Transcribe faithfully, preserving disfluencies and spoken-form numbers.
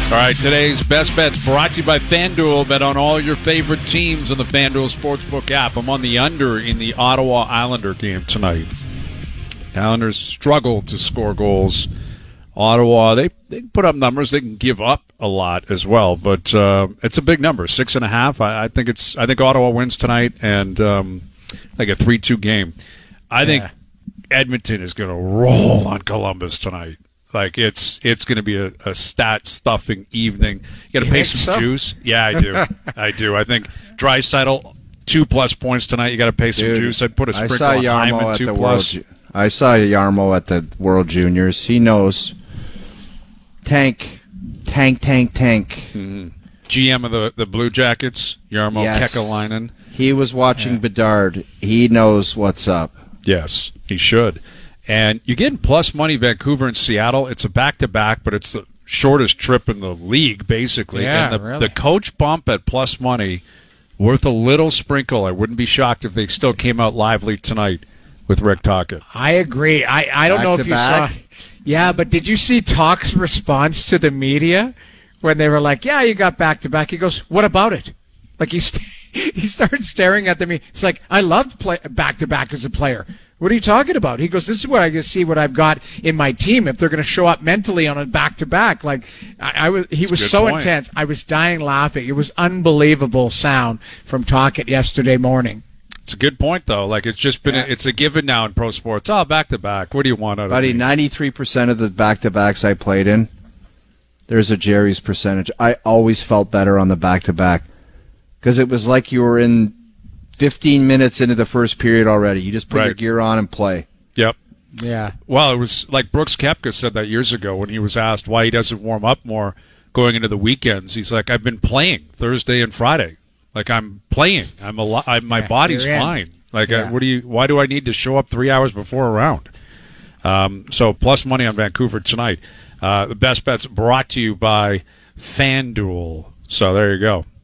All right, today's Best Bets brought to you by FanDuel. Bet on all your favorite teams on the FanDuel Sportsbook app. I'm on the under in the Ottawa Islander game tonight. Islanders struggle to score goals. Ottawa, they, they put up numbers. They can give up a lot as well, but uh, it's a big number, six and a half. I, I think it's. I think Ottawa wins tonight, and um, like a three two game. I yeah. think Edmonton is going to roll on Columbus tonight. Like it's it's going to be a, a stat stuffing evening. You got to pay some so? juice. Yeah, I do. I do. I think Draisaitl two plus points tonight. You got to pay some Dude, juice. I'd put a sprinkle I saw on Yarmo Hyman at two the plus. World, I saw Yarmo at the World Juniors. He knows. Tank, tank, tank, tank. Mm-hmm. G M of the, the Blue Jackets, Jarmo yes. Kekalainen. He was watching yeah. Bedard. He knows what's up. Yes, he should. And you're getting plus money, Vancouver and Seattle. It's a back-to-back, but it's the shortest trip in the league, basically. Yeah, and the, really. the coach bump at plus money, worth a little sprinkle. I wouldn't be shocked if they still came out lively tonight with Rick Tocchet. I agree. I, I don't back know if you back. saw. Yeah, but did you see Talk's response to the media when they were like, yeah, you got back-to-back? He goes, what about it? Like, he, st- he started staring at them. He's like, I loved play- back-to-back as a player. What are you talking about? He goes, this is what I can see what I've got in my team if they're going to show up mentally on a back-to-back. Like, I, I was, he That's was a good so point. intense. I was dying laughing. It was unbelievable sound from Tocchet yesterday morning. It's a good point, though. Like, it's just been, Yeah. a, it's a given now in pro sports. Oh, back-to-back. What do you want out of Buddy, me? ninety-three percent of the back-to-backs I played in, there's a Jerry's percentage. I always felt better on the back-to-back because it was like you were in fifteen minutes into the first period already. You just put Right. your gear on and play. Yep. Yeah. Well, it was like Brooks Koepka said that years ago when he was asked why he doesn't warm up more going into the weekends. He's like, I've been playing Thursday and Friday. Like, I'm playing. I'm a li- I, my Yeah, body's you're in. fine. Like, Yeah. uh, what do you? Why do I need to show up three hours before a round? Um, so, plus money on Vancouver tonight. Uh, the best bets brought to you by FanDuel. So there you go.